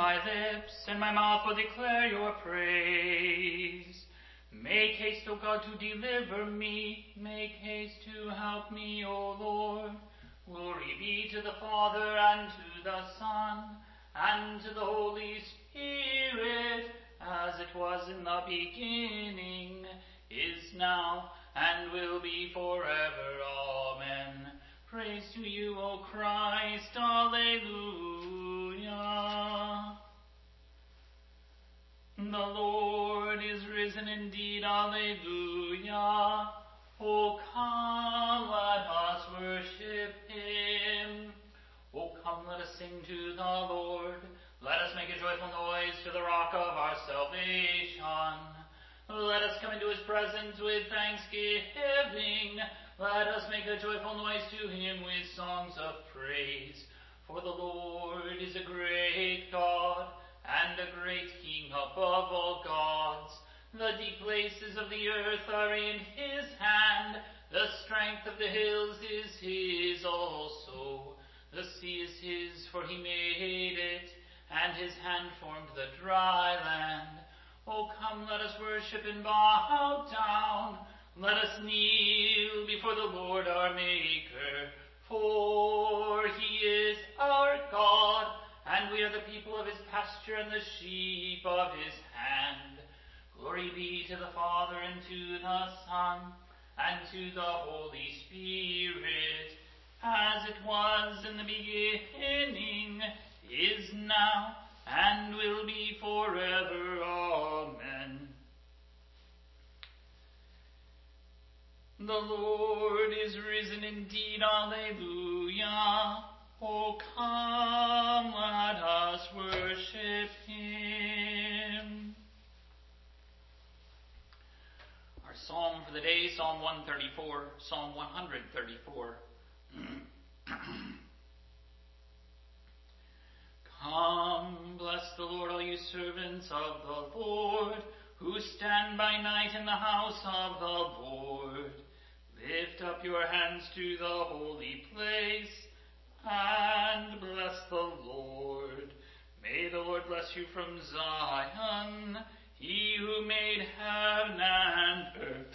my lips, and my mouth will declare your praise. Make haste, O God, to deliver me. Make haste to help me, O Lord. Glory be to the Father, and to the Son, and to the Holy Spirit, as it was in the beginning, is now, and will be forever. Amen. Praise to you, O Christ. Alleluia. The Lord is risen indeed. Alleluia. O come, let us worship him. O come, let us sing to the Lord. Let us make a joyful noise to the rock of our salvation. Let us come into his presence with thanksgiving. Let us make a joyful noise to him with songs of praise. For the Lord is a great God, and a great King above all gods. The deep places of the earth are in his hand. The strength of the hills is his also. The sea is his, for he made it, and his hand formed the dry land. O come, let us worship and bow down. Let us kneel before the Lord our Maker. For he is our God, and we are the people of his pasture and the sheep of his hand. Glory be to the Father, and to the Son, and to the Holy Spirit, as it was in the beginning, is now, and will be forever. Amen. The Lord is risen indeed. Alleluia. O come, let us worship him. Our psalm for the day, Psalm 134, Psalm 134. Come, bless the Lord, all you servants of the Lord, who stand by night in the house of the Lord. Lift up your hands to the holy place, and bless the Lord. May the Lord bless you from Zion, he who made heaven and earth.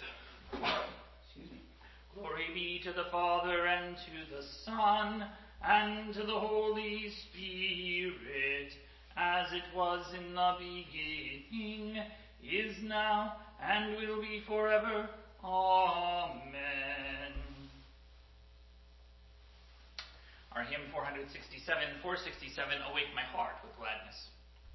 Glory be to the Father, and to the Son, and to the Holy Spirit, as it was in the beginning, is now, and will be forever. Amen. Our hymn 467, Awake My Heart with Gladness.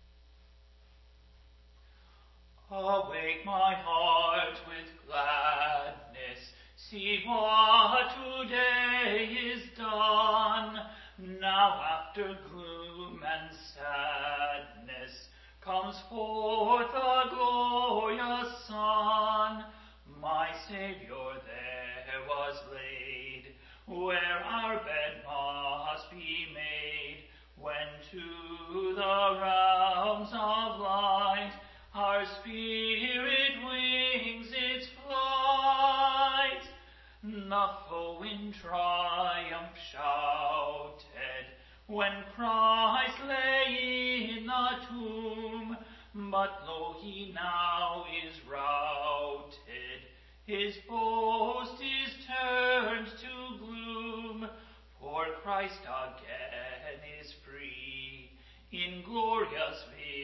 Awake my heart with gladness, see what today is done. Now after gloom and sadness comes forth a glorious sun. My Saviour there was laid, where our bed must be made, when to the realms of light our spirit wings its flight. The foe in triumph shouted, when Christ lay in the tomb, but lo, he now is routed, his boast is turned to gloom, for Christ again is free, in glorious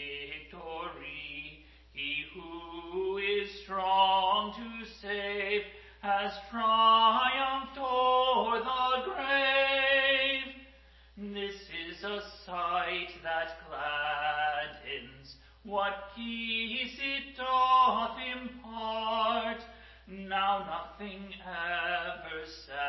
victory. He who is strong to save has triumphed o'er the grave. This is a sight that gladdens, what peace it doth impart. Now nothing ever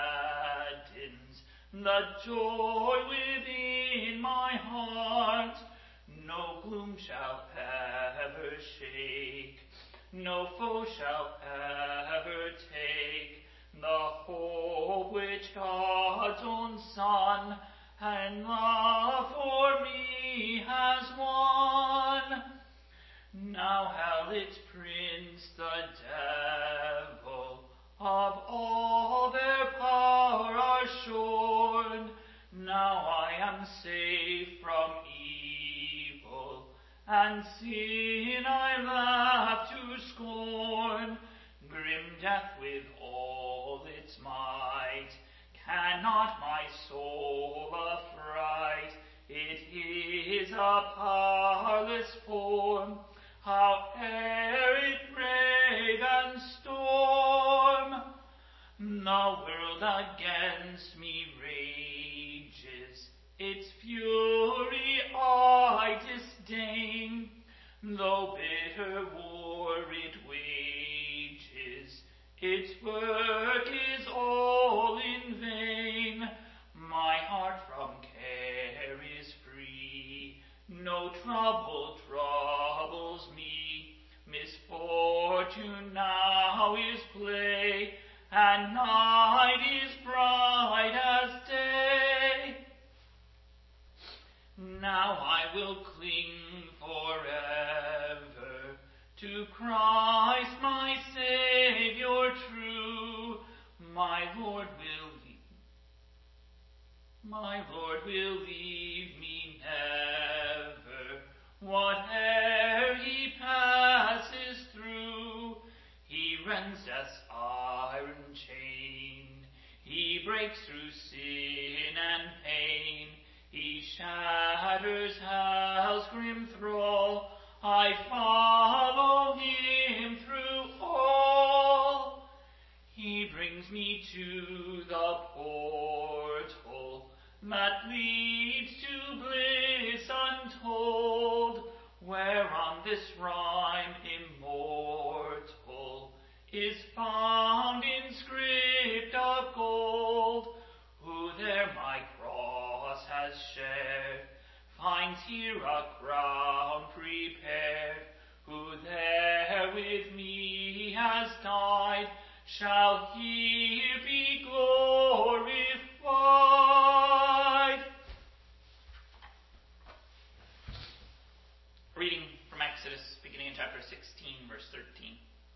saddens the joy within my heart. No gloom shall ever shake, no foe shall ever take the hope which God's own Son and love for me has won. Now hell its prince, the devil, of all their power are shorn. Now I am safe from evil, and sin I laugh to scorn. Grim death with all its might cannot my soul affright. It is a powerless form, howe'er it brave and storm. The world against me rages, its fury I disdain. Though bitter war it wages, its work is all in vain. My heart from care is free, no trouble troubles me. Misfortune now is play, and night is bright as day. Now I will cling forever to Christ my Saviour true. My Lord will leave me never, whate'er he passes through. He rends death's iron chain, he breaks through sin and pain, he shatters hell's grim thrall. I follow him through all. He brings me to the portal that leads to bliss untold, where on this rhyme immortal is found in script of gold. Who there my cross has shared finds here a crown prepared. Who there with me has died shall here be glorified. Reading from Exodus, beginning in chapter 16, verse 13.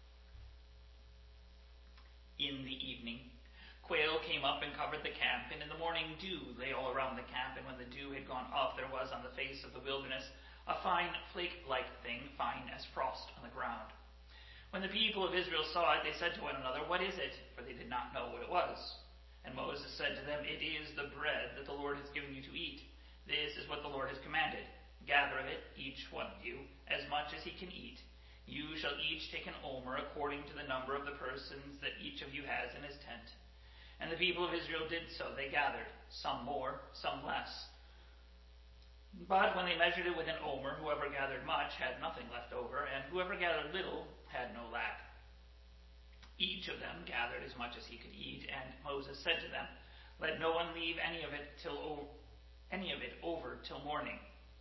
In the evening, quail came up and covered the camp, and in the morning dew lay all around the camp, and when the dew had gone up, there was on the face of the wilderness a fine flake-like thing, fine as frost on the ground. When the people of Israel saw it, they said to one another, "What is it?" For they did not know what it was. And Moses said to them, "It is the bread that the Lord has given you to eat. This is what the Lord has commanded. Gather of it, each one of you, as much as he can eat. You shall each take an omer according to the number of the persons that each of you has in his tent." And the people of Israel did so. They gathered, some more, some less. But when they measured it with an omer, whoever gathered much had nothing left over, and whoever gathered little had no lack. Each of them gathered as much as he could eat, and Moses said to them, "Let no one leave any of it over till morning."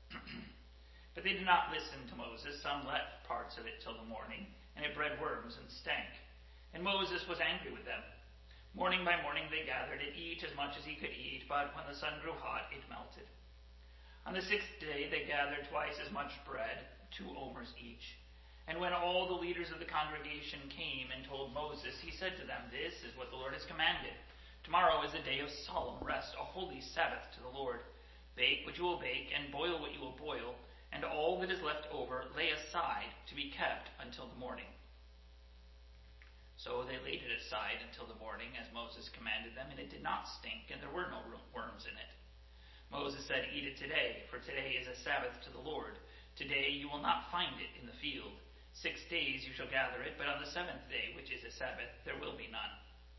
But they did not listen to Moses. Some left parts of it till the morning, and it bred worms and stank. And Moses was angry with them. Morning by morning they gathered it, each as much as he could eat, but when the sun grew hot, it melted. On the 6th day they gathered twice as much bread, 2 omers each. And when all the leaders of the congregation came and told Moses, he said to them, "This is what the Lord has commanded. Tomorrow is a day of solemn rest, a holy Sabbath to the Lord. Bake what you will bake, and boil what you will boil, and all that is left over lay aside to be kept until the morning." So they laid it aside until the morning, as Moses commanded them, and it did not stink, and there were no worms in it. Moses said, "Eat it today, for today is a Sabbath to the Lord. Today you will not find it in the field. 6 days you shall gather it, but on the 7th day, which is a Sabbath, there will be none."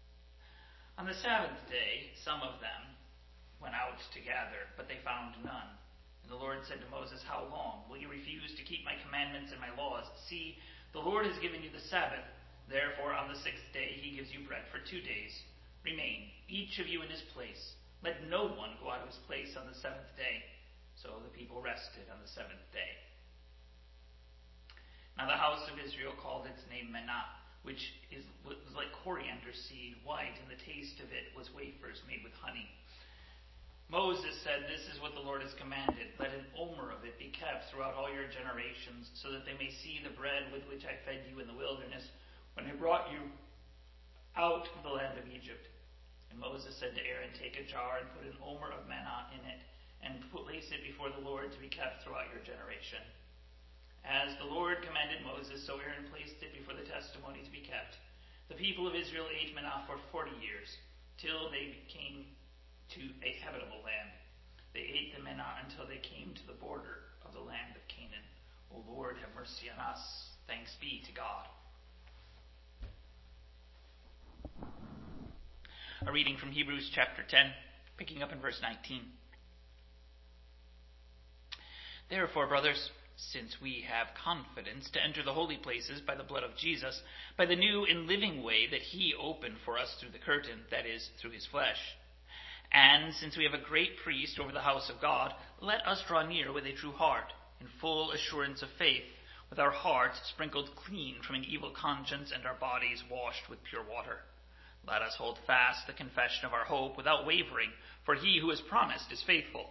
On the 7th day some of them went out to gather, but they found none. And the Lord said to Moses, "How long will you refuse to keep my commandments and my laws? See, the Lord has given you the Sabbath. Therefore on the 6th day he gives you bread for 2 days. Remain, each of you in his place. Let no one go out of his place on the 7th day." So the people rested on the 7th day. Now the house of Israel called its name Manna, which was like coriander seed, white, and the taste of it was wafers made with honey. Moses said, "This is what the Lord has commanded. Let an omer of it be kept throughout all your generations, so that they may see the bread with which I fed you in the wilderness, when I brought you out of the land of Egypt." And Moses said to Aaron, "Take a jar and put an omer of manna in it, and place it before the Lord to be kept throughout your generation." As the Lord commanded Moses, so Aaron placed it before the testimony to be kept. The people of Israel ate manna for 40 years, till they came to a habitable land. They ate the manna until they came to the border of the land of Canaan. O Lord, have mercy on us. Thanks be to God. A reading from Hebrews chapter 10, picking up in verse 19. Therefore, brothers, since we have confidence to enter the holy places by the blood of Jesus, by the new and living way that he opened for us through the curtain, that is, through his flesh, and since we have a great priest over the house of God, let us draw near with a true heart, in full assurance of faith, with our hearts sprinkled clean from an evil conscience and our bodies washed with pure water. Let us hold fast the confession of our hope without wavering, for he who has promised is faithful.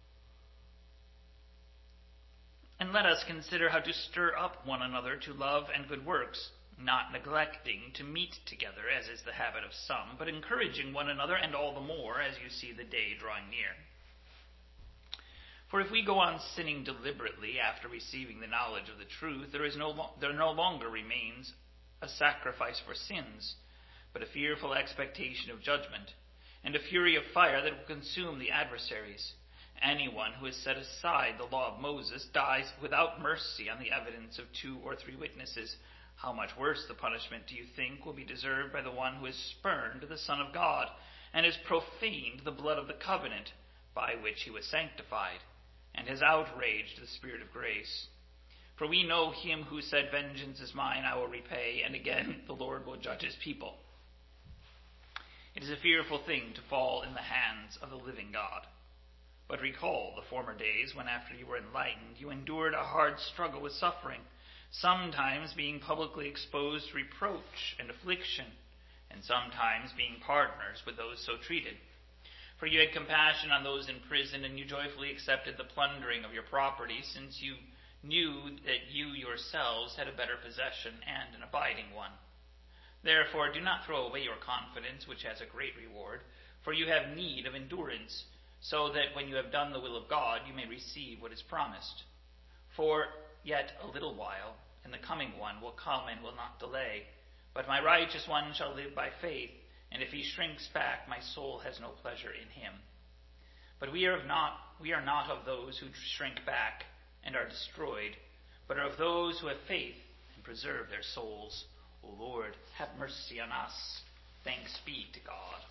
And let us consider how to stir up one another to love and good works, not neglecting to meet together, as is the habit of some, but encouraging one another, and all the more as you see the day drawing near. For if we go on sinning deliberately after receiving the knowledge of the truth, there no longer remains a sacrifice for sins, but a fearful expectation of judgment, and a fury of fire that will consume the adversaries. Anyone who has set aside the law of Moses dies without mercy on the evidence of 2 or 3 witnesses. How much worse the punishment do you think will be deserved by the one who has spurned the Son of God, and has profaned the blood of the covenant by which he was sanctified, and has outraged the Spirit of grace? For we know him who said, "Vengeance is mine, I will repay," and again, "The Lord will judge his people." It is a fearful thing to fall in the hands of the living God. But recall the former days when, after you were enlightened, you endured a hard struggle with suffering, sometimes being publicly exposed to reproach and affliction, and sometimes being partners with those so treated. For you had compassion on those in prison, and you joyfully accepted the plundering of your property, since you knew that you yourselves had a better possession and an abiding one. Therefore, do not throw away your confidence, which has a great reward, for you have need of endurance, so that when you have done the will of God, you may receive what is promised. For yet a little while, and the coming one will come and will not delay. But my righteous one shall live by faith, and if he shrinks back, my soul has no pleasure in him. But we are not of those who shrink back and are destroyed, but are of those who have faith and preserve their souls. O Lord, have mercy on us. Thanks be to God.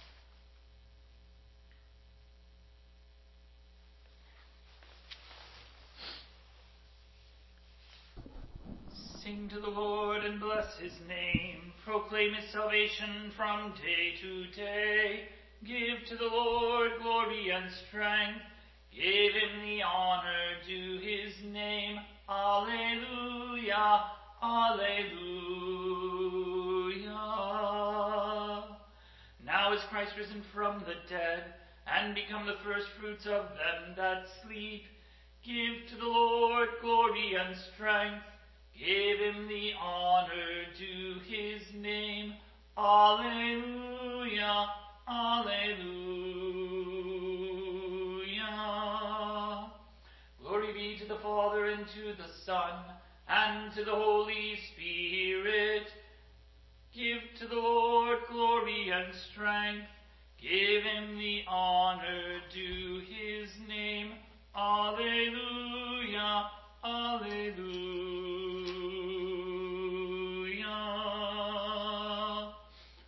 Sing to the Lord and bless his name. Proclaim his salvation from day to day. Give to the Lord glory and strength. Give him the honor due his name. Alleluia, alleluia. Now is Christ risen from the dead, and become the firstfruits of them that sleep. Give to the Lord glory and strength. Give him the honor due his name. Alleluia, alleluia. Glory be to the Father, and to the Son, and to the Holy Spirit. Give to the Lord glory and strength. Give him the honor due his name. Alleluia, alleluia.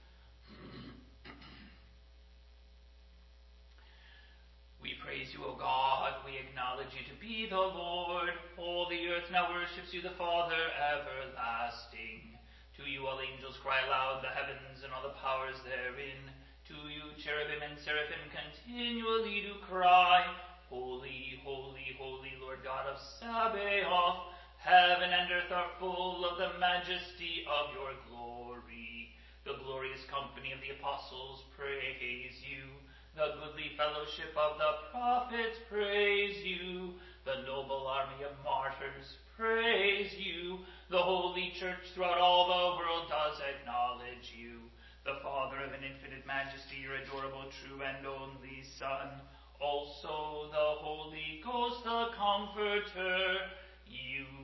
We praise you, O God. We acknowledge you to be the Lord. All the earth now worships you, the Father everlasting. To you all angels cry aloud, the heavens and all the powers therein. To you cherubim and seraphim continually do cry, Holy, holy, holy, Lord God of Sabaoth. Heaven and earth are full of the majesty of your glory. The glorious company of the apostles praise you. The goodly fellowship of the prophets praise you. The noble army of martyrs praise you. The holy church throughout all the world does acknowledge you. The Father of an infinite majesty, your adorable, true, and only Son. Also the Holy Ghost, the Comforter. You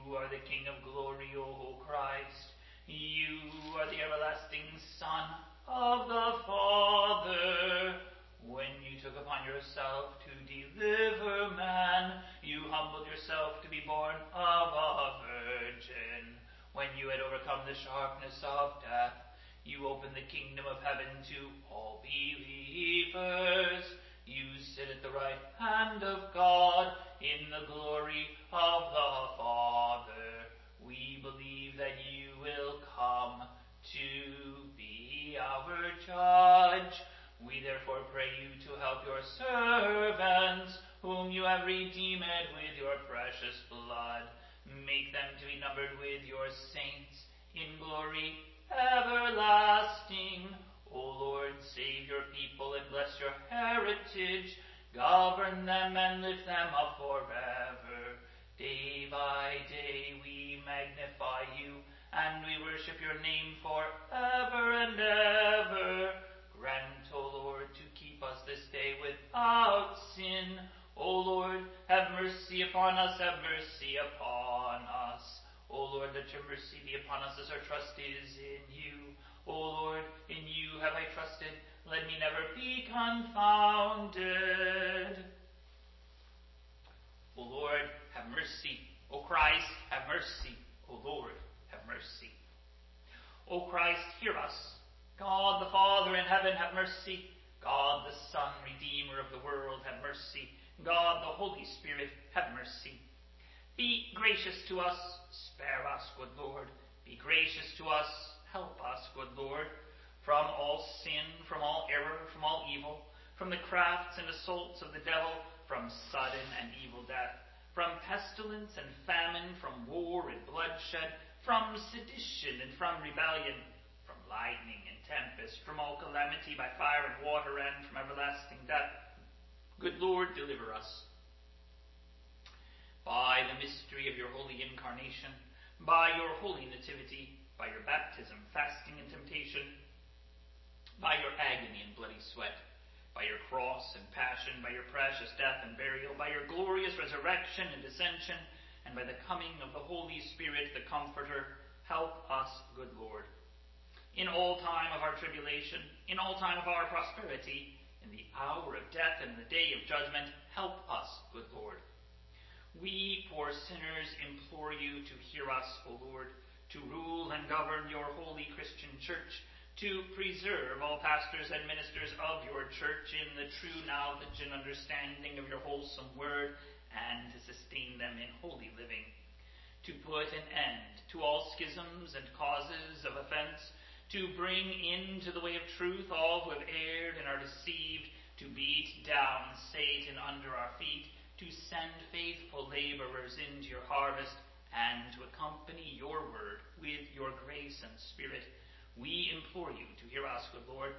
are the King of glory, O Christ. You are the everlasting Son of the Father. When you took upon yourself to deliver man, you humbled yourself to be born of a virgin. When you had overcome the sharpness of death, you opened the kingdom of heaven to all believers. You sit at the right hand of God in the glory of the Father. We believe that you will come to be our judge. We therefore pray you to help your servants, whom you have redeemed with your precious blood. Make them to be numbered with your saints in glory everlasting. O Lord, save your people and bless your heritage. Govern them and lift them up forever. Day by day we magnify you, and we worship your name forever and ever. Grant, O Lord, to keep us this day without sin. O Lord, have mercy upon us, have mercy upon us. O Lord, let your mercy be upon us as our trust is in you. O Lord, in you have I trusted. Let me never be confounded. O Lord, have mercy. O Christ, have mercy. O Lord, have mercy. O Christ, hear us. God the Father in heaven, have mercy. God the Son, Redeemer of the world, have mercy. God the Holy Spirit, have mercy. Be gracious to us, spare us, good Lord. Be gracious to us, help us, good Lord, from all sin, from all error, from all evil, from the crafts and assaults of the devil, from sudden and evil death, from pestilence and famine, from war and bloodshed, from sedition and from rebellion, from lightning and tempest, from all calamity by fire and water, and from everlasting death. Good Lord, deliver us. By the mystery of your holy incarnation, by your holy nativity, by your baptism, fasting, and temptation, by your agony and bloody sweat, by your cross and passion, by your precious death and burial, by your glorious resurrection and ascension, and by the coming of the Holy Spirit, the Comforter, help us, good Lord. In all time of our tribulation, in all time of our prosperity, in the hour of death and in the day of judgment, help us, good Lord. We, poor sinners, implore you to hear us, O Lord, to rule and govern your holy Christian church, to preserve all pastors and ministers of your church in the true knowledge and understanding of your wholesome word, and to sustain them in holy living, to put an end to all schisms and causes of offense, to bring into the way of truth all who have erred and are deceived, to beat down Satan under our feet, to send faithful laborers into your harvest, and to accompany your word with your grace and spirit. We implore you to hear us, good Lord,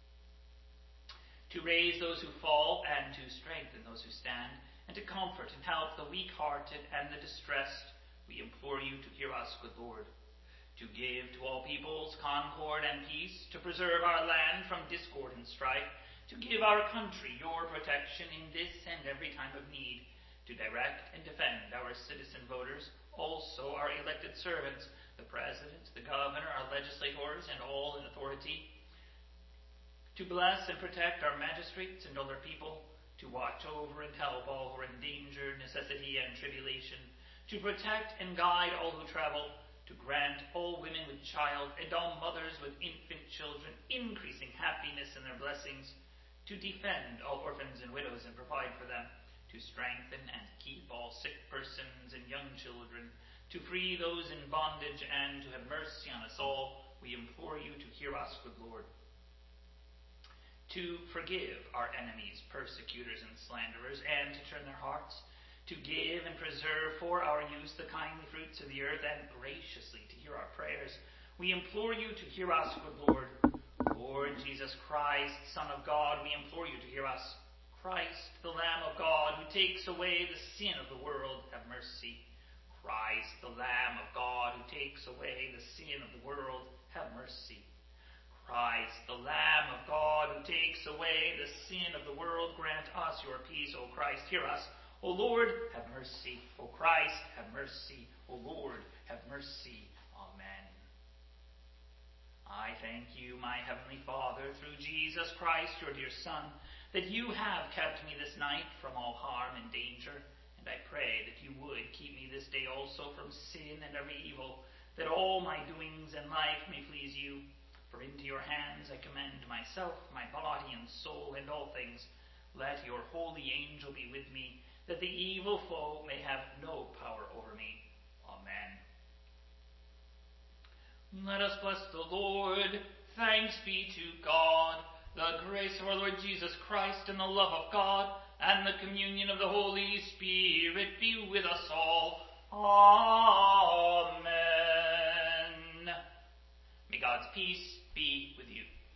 to raise those who fall and to strengthen those who stand, and to comfort and help the weak-hearted and the distressed. We implore you to hear us, good Lord, to give to all peoples concord and peace, to preserve our land from discord and strife, to give our country your protection in this and every time of need, to direct and defend our citizen voters, also our elected servants, the President, the Governor, our legislators, and all in authority, to bless and protect our magistrates and all our people, to watch over and help all who are in danger, necessity, and tribulation, to protect and guide all who travel, to grant all women with child and all mothers with infant children increasing happiness in their blessings, to defend all orphans and widows and provide for them, to strengthen and keep all sick persons and young children, to free those in bondage, and to have mercy on us all. We implore you to hear us, good Lord. To forgive our enemies, persecutors, and slanderers, and to turn their hearts, to give and preserve for our use the kindly fruits of the earth, and graciously to hear our prayers. We implore you to hear us, good Lord. Lord Jesus Christ, Son of God, we implore you to hear us. Christ, the Lamb of God, who takes away the sin of the world, have mercy. Christ, the Lamb of God, who takes away the sin of the world, have mercy. Christ, the Lamb of God, who takes away the sin of the world, grant us your peace, O Christ. Hear us. O Lord, have mercy. O Christ, have mercy. O Lord, have mercy. Amen. I thank you, my heavenly Father, through Jesus Christ, your dear Son, that you have kept me this night from all harm and danger. And I pray that you would keep me this day also from sin and every evil, that all my doings in life may please you. For into your hands I commend myself, my body and soul, and all things. Let your holy angel be with me, that the evil foe may have no power over me. Amen. Let us bless the Lord. Thanks be to God. The grace of our Lord Jesus Christ and the love of God and the communion of the Holy Spirit be with us all. Amen. May God's peace be with you.